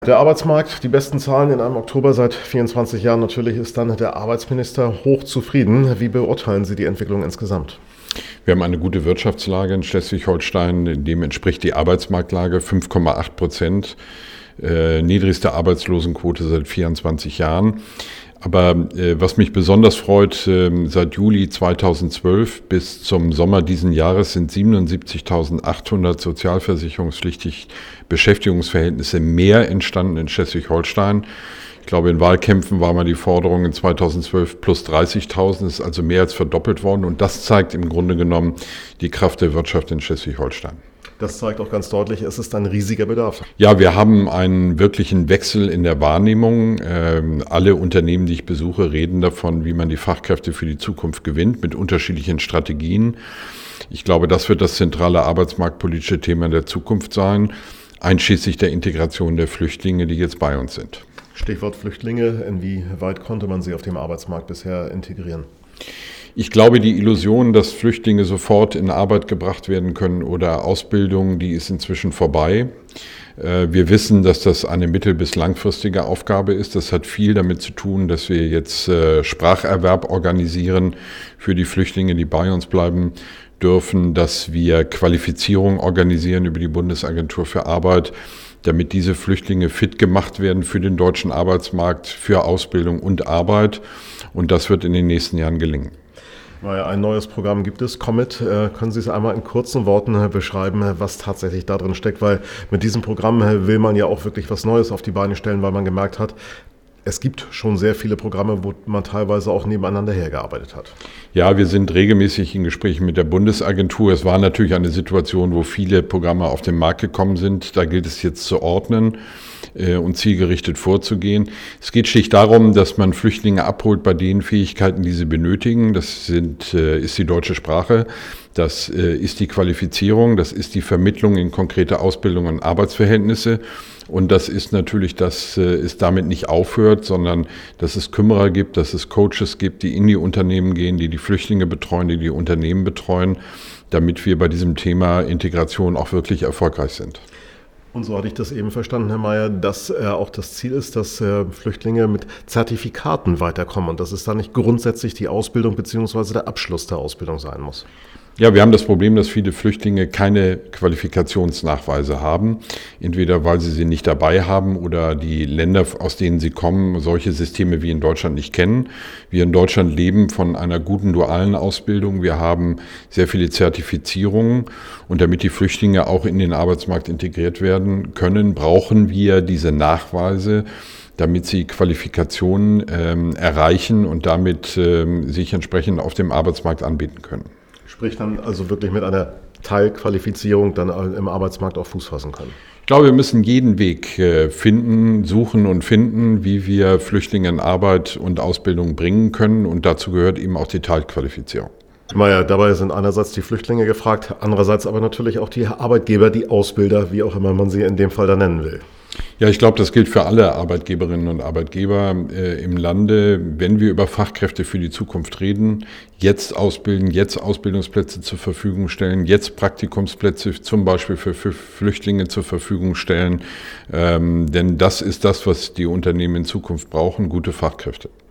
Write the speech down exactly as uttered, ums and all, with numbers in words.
Der Arbeitsmarkt, die besten Zahlen in einem Oktober seit vierundzwanzig Jahren. Natürlich ist dann der Arbeitsminister hochzufrieden. Wie beurteilen Sie die Entwicklung insgesamt? Wir haben eine gute Wirtschaftslage in Schleswig-Holstein, dem entspricht die Arbeitsmarktlage fünf Komma acht Prozent, äh, niedrigste Arbeitslosenquote seit vierundzwanzig Jahren. Aber äh, was mich besonders freut, äh, seit Juli zweitausendzwölf bis zum Sommer diesen Jahres sind siebenundsiebzigtausendachthundert sozialversicherungspflichtig Beschäftigungsverhältnisse mehr entstanden in Schleswig-Holstein. Ich glaube, in Wahlkämpfen war mal die Forderung in zweitausendzwölf plus dreißigtausend, ist also mehr als verdoppelt worden. Und das zeigt im Grunde genommen die Kraft der Wirtschaft in Schleswig-Holstein. Das zeigt auch ganz deutlich, es ist ein riesiger Bedarf. Ja, wir haben einen wirklichen Wechsel in der Wahrnehmung. Ähm, alle Unternehmen, die ich besuche, reden davon, wie man die Fachkräfte für die Zukunft gewinnt, mit unterschiedlichen Strategien. Ich glaube, das wird das zentrale arbeitsmarktpolitische Thema der Zukunft sein, einschließlich der Integration der Flüchtlinge, die jetzt bei uns sind. Stichwort Flüchtlinge. Inwieweit konnte man sie auf dem Arbeitsmarkt bisher integrieren? Ich glaube, die Illusion, dass Flüchtlinge sofort in Arbeit gebracht werden können oder Ausbildung, die ist inzwischen vorbei. Wir wissen, dass das eine mittel- bis langfristige Aufgabe ist. Das hat viel damit zu tun, dass wir jetzt Spracherwerb organisieren für die Flüchtlinge, die bei uns bleiben dürfen, dass wir Qualifizierung organisieren über die Bundesagentur für Arbeit, damit diese Flüchtlinge fit gemacht werden für den deutschen Arbeitsmarkt, für Ausbildung und Arbeit. Und das wird in den nächsten Jahren gelingen. Naja, ein neues Programm gibt es, Commit. Können Sie es einmal in kurzen Worten beschreiben, was tatsächlich da drin steckt? Weil mit diesem Programm will man ja auch wirklich was Neues auf die Beine stellen, weil man gemerkt hat, es gibt schon sehr viele Programme, wo man teilweise auch nebeneinander hergearbeitet hat. Ja, wir sind regelmäßig in Gesprächen mit der Bundesagentur. Es war natürlich eine Situation, wo viele Programme auf den Markt gekommen sind. Da gilt es jetzt zu ordnen äh, und zielgerichtet vorzugehen. Es geht schlicht darum, dass man Flüchtlinge abholt bei den Fähigkeiten, die sie benötigen. Das sind, äh, ist die deutsche Sprache, das äh, ist die Qualifizierung, das ist die Vermittlung in konkrete Ausbildung und Arbeitsverhältnisse. Und das ist natürlich, dass es damit nicht aufhört, sondern dass es Kümmerer gibt, dass es Coaches gibt, die in die Unternehmen gehen, die die Flüchtlinge betreuen, die die Unternehmen betreuen, damit wir bei diesem Thema Integration auch wirklich erfolgreich sind. Und so hatte ich das eben verstanden, Herr Mayer, dass äh, auch das Ziel ist, dass äh, Flüchtlinge mit Zertifikaten weiterkommen und dass es da nicht grundsätzlich die Ausbildung bzw. der Abschluss der Ausbildung sein muss. Ja, wir haben das Problem, dass viele Flüchtlinge keine Qualifikationsnachweise haben, entweder weil sie sie nicht dabei haben oder die Länder, aus denen sie kommen, solche Systeme wie in Deutschland nicht kennen. Wir in Deutschland leben von einer guten dualen Ausbildung. Wir haben sehr viele Zertifizierungen und damit die Flüchtlinge auch in den Arbeitsmarkt integriert werden können, brauchen wir diese Nachweise, damit sie Qualifikationen ähm, erreichen und damit ähm, sich entsprechend auf dem Arbeitsmarkt anbieten können. Sprich dann also wirklich mit einer Teilqualifizierung dann im Arbeitsmarkt auch Fuß fassen können. Ich glaube, wir müssen jeden Weg finden, suchen und finden, wie wir Flüchtlinge in Arbeit und Ausbildung bringen können. Und dazu gehört eben auch die Teilqualifizierung. Naja, dabei sind einerseits die Flüchtlinge gefragt, andererseits aber natürlich auch die Arbeitgeber, die Ausbilder, wie auch immer man sie in dem Fall da nennen will. Ja, ich glaube, das gilt für alle Arbeitgeberinnen und Arbeitgeber äh, im Lande. Wenn wir über Fachkräfte für die Zukunft reden, jetzt ausbilden, jetzt Ausbildungsplätze zur Verfügung stellen, jetzt Praktikumsplätze zum Beispiel für, für Flüchtlinge zur Verfügung stellen. Ähm, denn das ist das, was die Unternehmen in Zukunft brauchen, gute Fachkräfte.